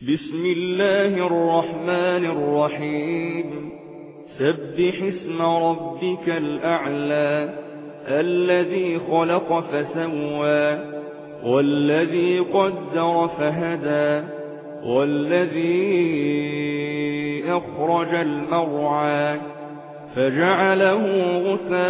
بسم الله الرحمن الرحيم سبح اسم ربك الأعلى الذي خلق فسوى والذي قدر فهدى والذي أخرج المرعى فجعله غثاء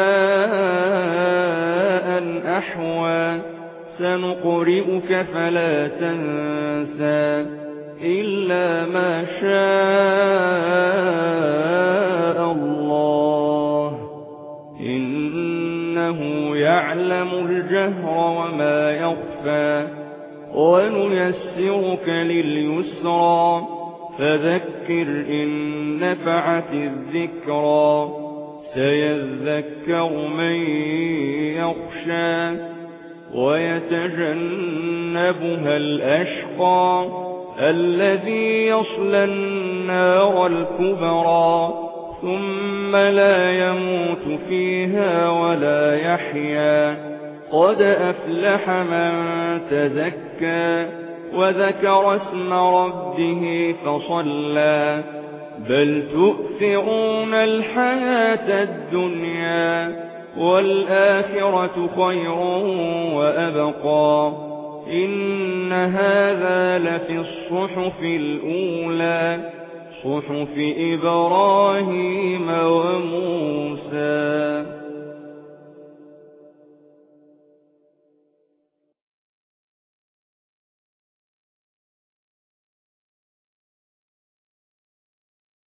أحوى سنقرئك فلا تنسى إلا ما شاء الله إنه يعلم الجهر وما يخفى ونيسرك لليسرى فذكر إن نفعت الذكرى سيذكر من يخشى ويتجنبها الأشقى الذي يصلى النار الكبرى ثم لا يموت فيها ولا يحيا قد أفلح من تزكى وذكر اسم ربه فصلى بل تؤثرون الحياة الدنيا والآخرة خير وأبقى إن هذا لفي الصحف الأولى صحف إبراهيم وموسى